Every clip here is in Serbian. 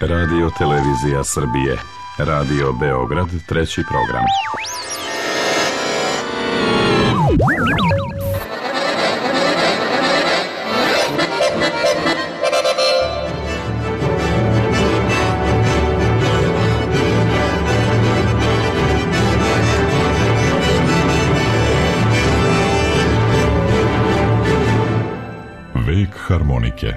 Radio Televizija Srbije, Radio Beograd, treći program. Vek harmonike.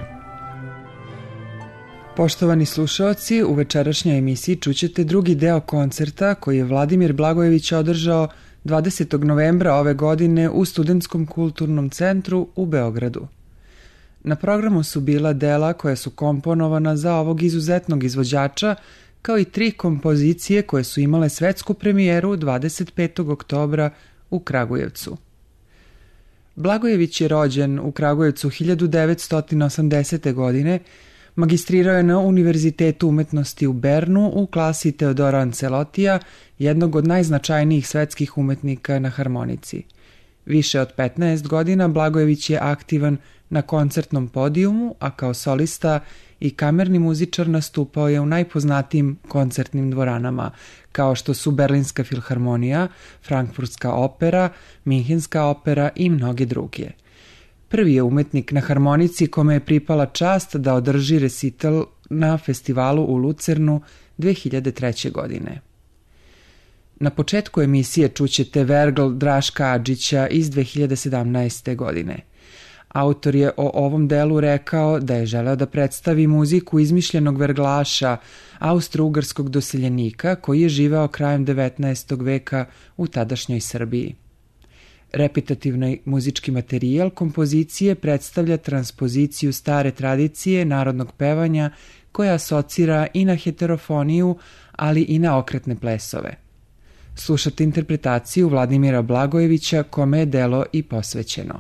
Poštovani slušaoci, u večerašnjoj emisiji čućete drugi deo koncerta koji je Vladimir Blagojević održao 20. novembra ove godine u Studentskom kulturnom centru u Beogradu. Na programu su bila dela koja su komponovana za ovog izuzetnog izvođača, kao i 3 kompozicije koje su imale svetsku premijeru 25. oktobra u Kragujevcu. Blagojević je rođen u Kragujevcu 1980. godine, magistrirao je na Univerzitetu umetnosti u Bernu u klasi Teodora Ancelotija, jednog od najznačajnijih svetskih umetnika na harmonici. Više od 15 godina Blagojević je aktivan na koncertnom podijumu, a kao solista i kamerni muzičar nastupao je u najpoznatijim koncertnim dvoranama, kao što su Berlinska filharmonija, Frankfurtska opera, Minhenska opera i mnoge druge. Prvi je umetnik na harmonici kome je pripala čast da održi recital na festivalu u Lucernu 2003. godine. Na početku emisije čućete Vergl Draška Adžića iz 2017. godine. Autor je o ovom delu rekao da je želeo da predstavi muziku izmišljenog verglaša, austro-ugarskog doseljenika koji je živeo krajem 19. veka u tadašnjoj Srbiji. Repetativni muzički materijal kompozicije predstavlja transpoziciju stare tradicije narodnog pevanja koja asocira i na heterofoniju, ali i na okretne plesove. Slušate interpretaciju Vladimira Blagojevića kome je delo i posvećeno.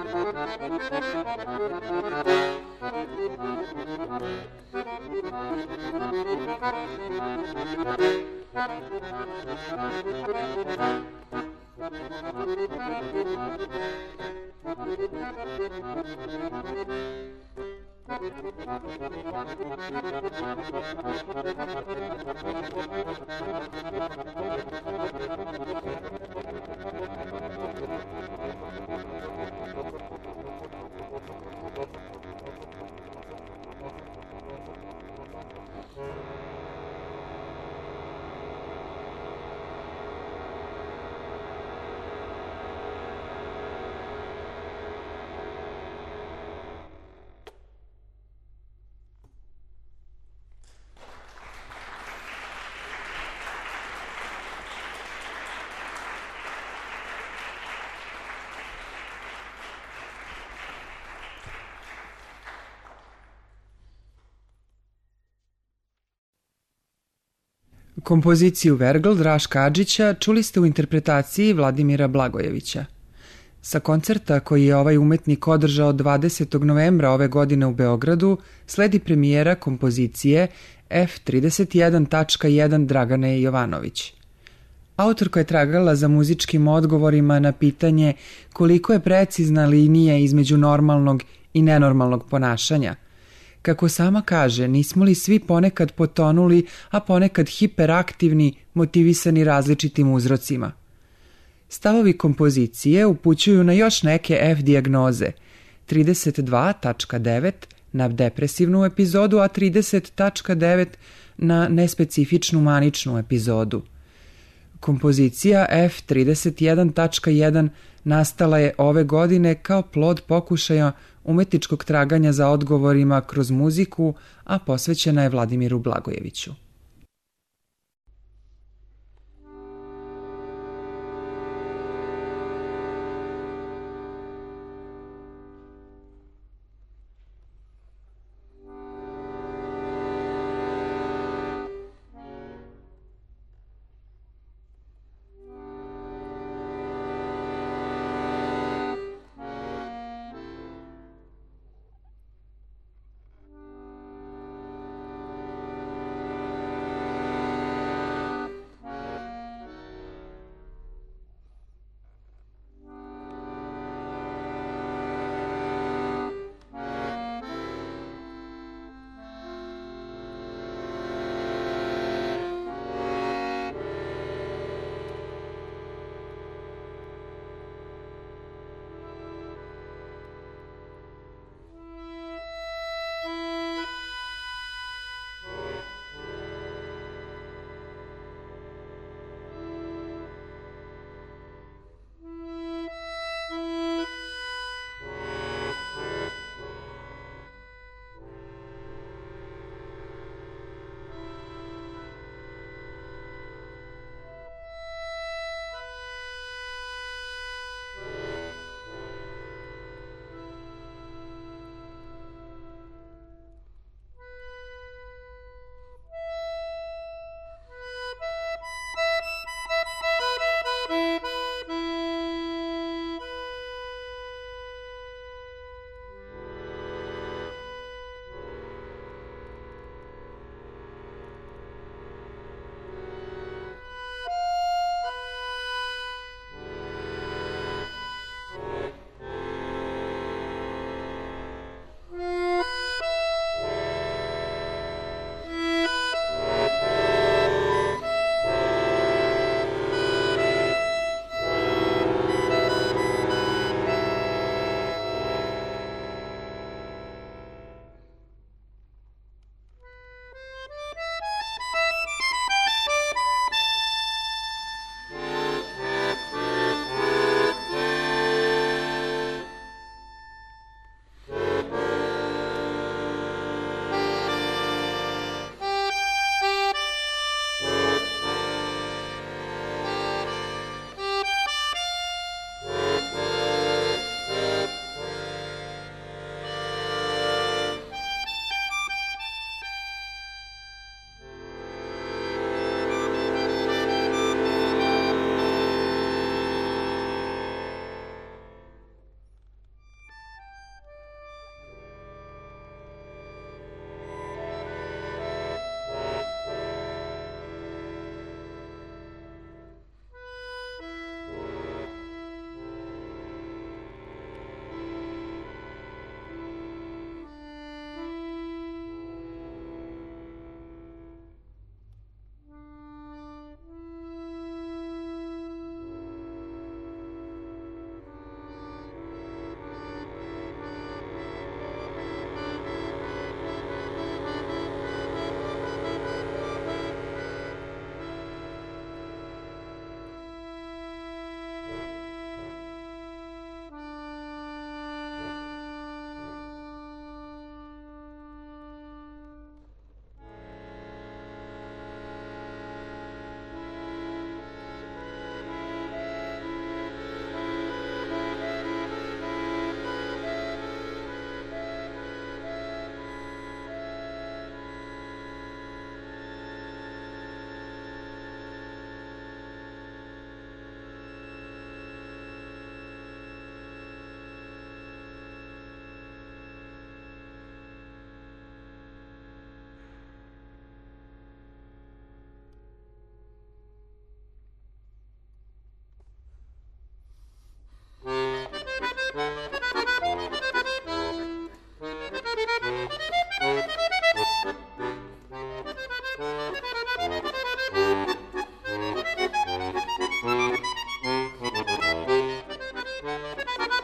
Kompoziciju Vergl Draška Adžića čuli ste u interpretaciji Vladimira Blagojevića. Sa koncerta koji je ovaj umetnik održao 20. novembra ove godine u Beogradu sledi premijera kompozicije F31.1 Dragane Jovanović. Autorka je tragala za muzičkim odgovorima na pitanje koliko je precizna linija između normalnog i nenormalnog ponašanja. Kako sama kaže, nismo li svi ponekad potonuli, a ponekad hiperaktivni, motivisani različitim uzrocima? Stavovi kompozicije upućuju na još neke F dijagnoze. 32.9 na depresivnu epizodu, a 30.9 na nespecifičnu maničnu epizodu. Kompozicija F31.1 nastala je ove godine kao plod pokušaja umetničkog traganja za odgovorima kroz muziku, a posvećena je Vladimiru Blagojeviću.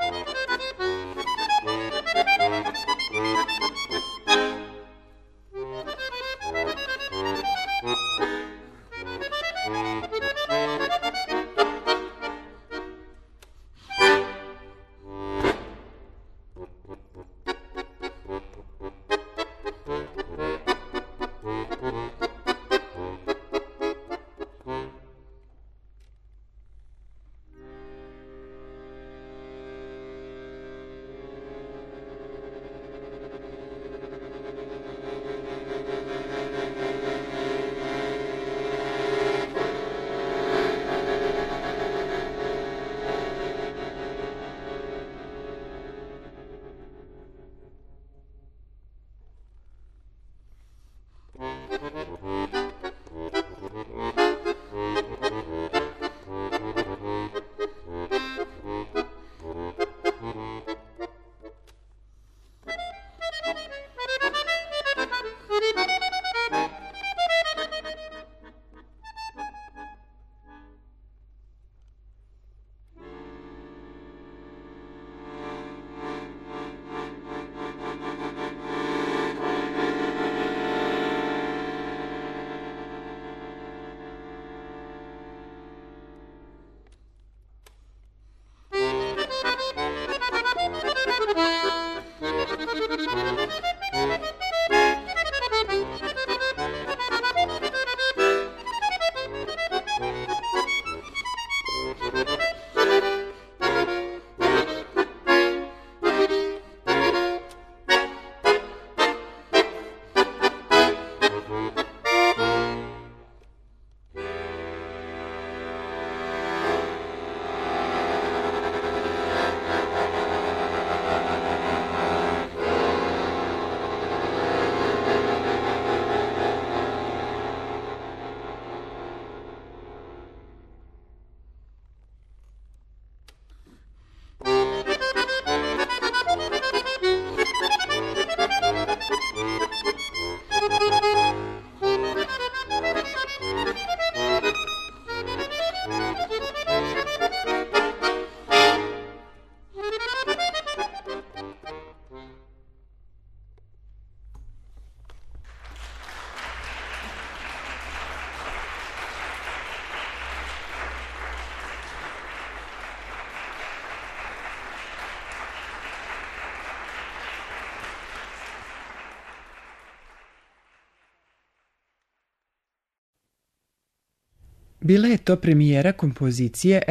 Bila je to premijera kompozicije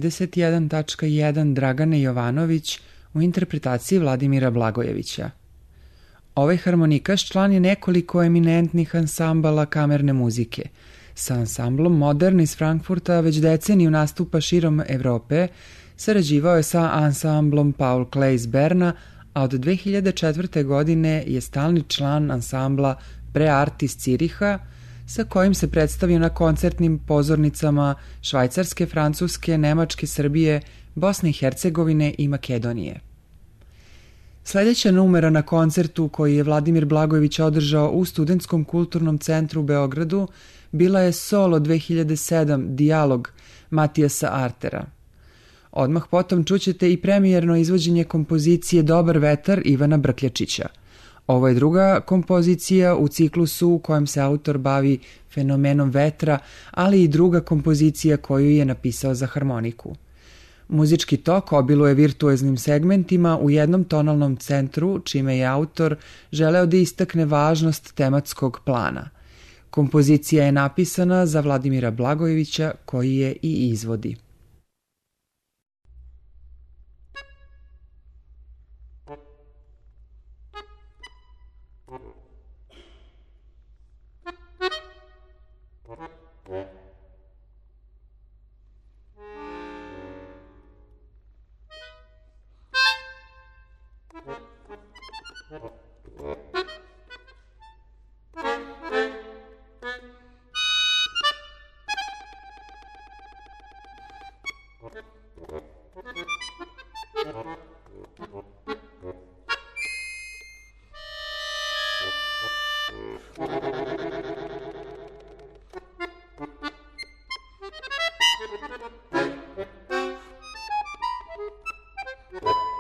F31.1 Dragane Jovanović u interpretaciji Vladimira Blagojevića. Ovaj harmonikaš član je nekoliko eminentnih ansambala kamerne muzike. Sa ansamblom Modern iz Frankfurta već deceniju nastupa širom Evrope, sarađivao je sa ansamblom Paul Klee iz Berna, a od 2004. godine je stalni član ansambla Preart iz Ciriha, sa kojim se predstavio na koncertnim pozornicama Švajcarske, Francuske, Nemačke, Srbije, Bosne i Hercegovine i Makedonije. Sledeća numera na koncertu koji je Vladimir Blagojević održao u Studentskom kulturnom centru u Beogradu bila je solo 2007 Dijalog Matijasa Artera. Odmah potom čućete i premijerno izvođenje kompozicije Dobar vetar Ivana Brkljačića. Ovo je druga kompozicija u ciklusu u kojem se autor bavi fenomenom vetra, ali i druga kompozicija koju je napisao za harmoniku. Muzički tok obiluje virtuoznim segmentima u jednom tonalnom centru, čime je autor želeo da istakne važnost tematskog plana. Kompozicija je napisana za Vladimira Blagojevića, koji je i izvodi. Thank you.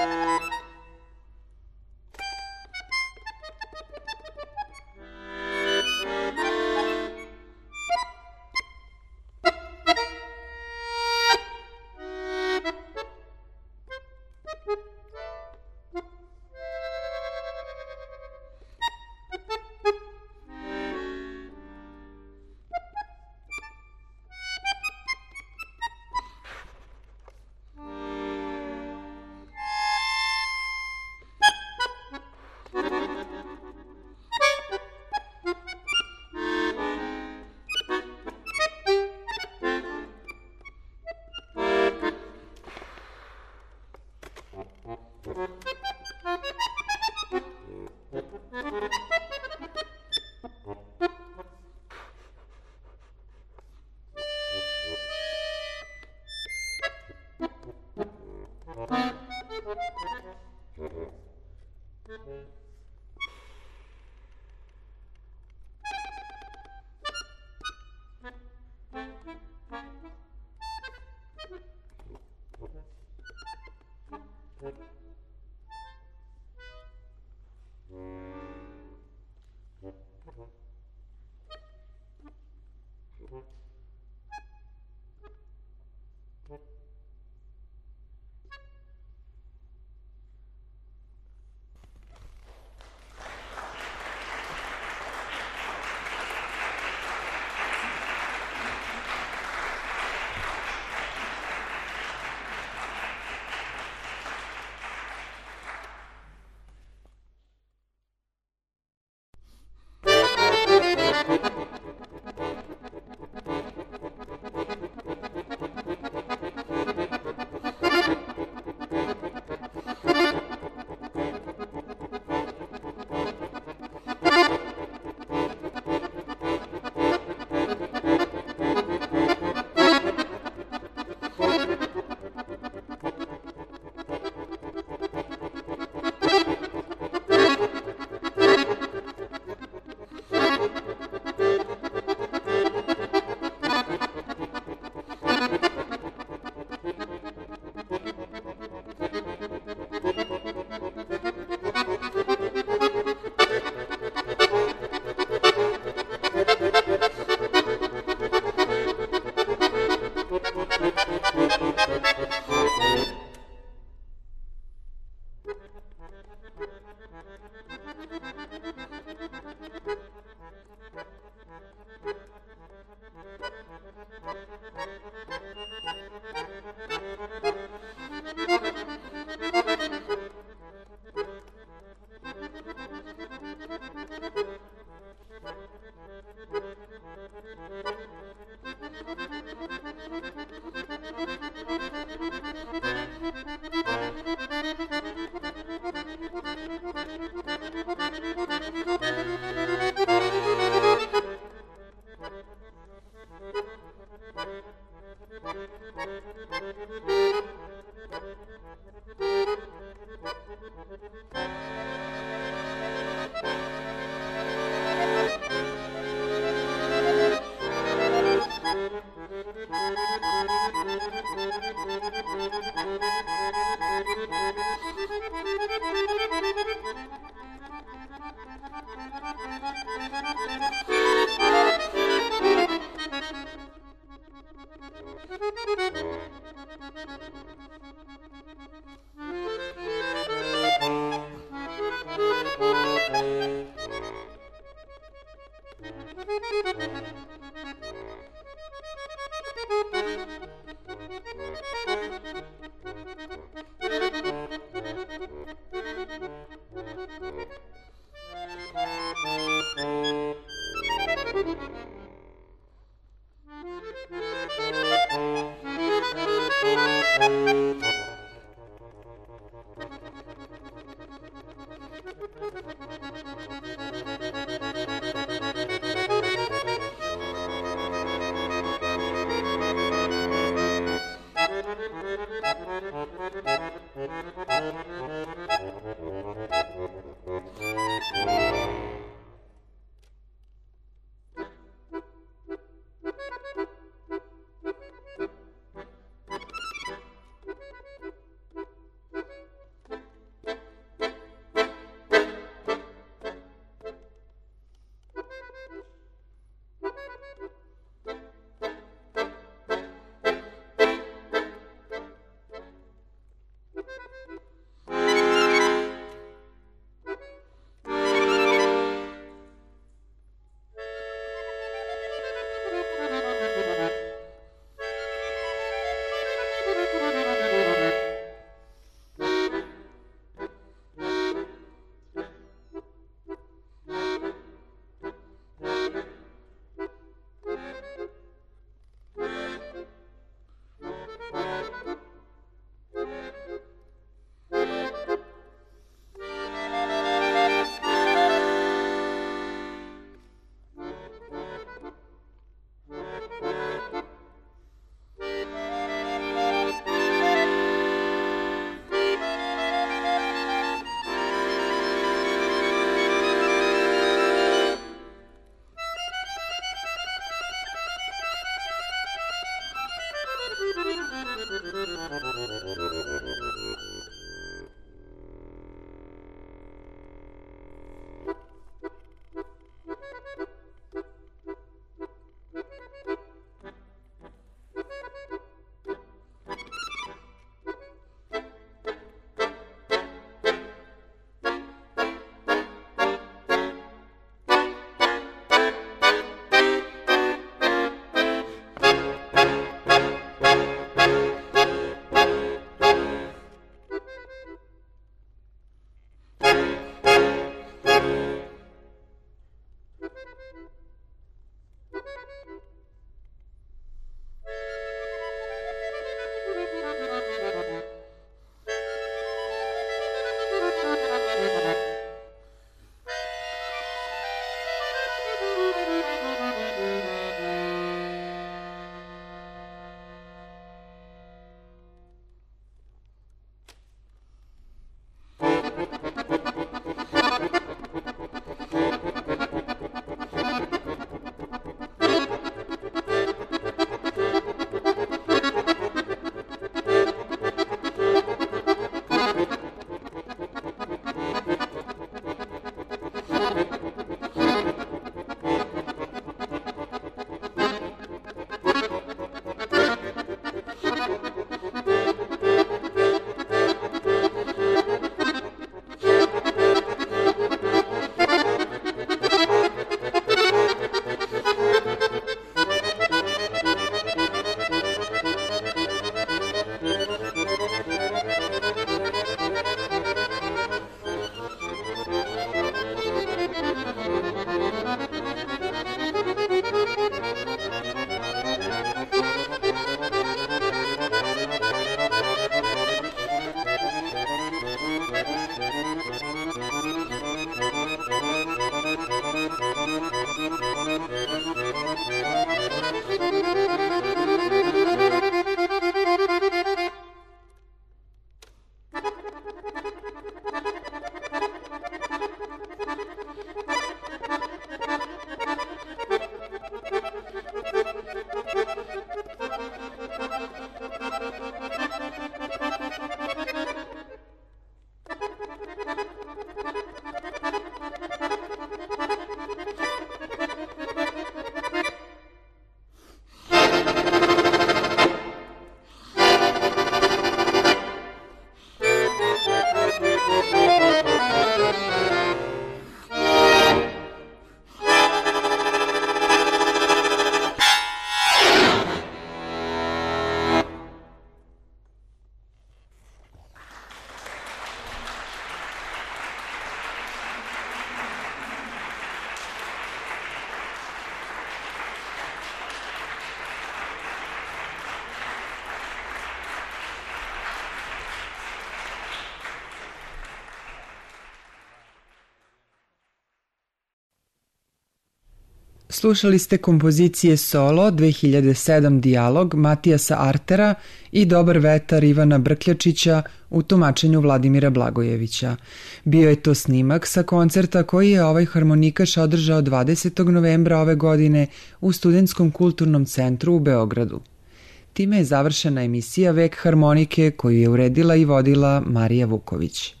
Slušali ste kompozicije Solo 2007 Dijalog Matijasa Artera i Dobar vetar Ivana Brkljačića u tumačenju Vladimira Blagojevića. Bio je to snimak sa koncerta koji je ovaj harmonikaš održao 20. novembra ove godine u Studentskom kulturnom centru u Beogradu. Time je završena emisija Vek harmonike koju je uredila i vodila Marija Vuković.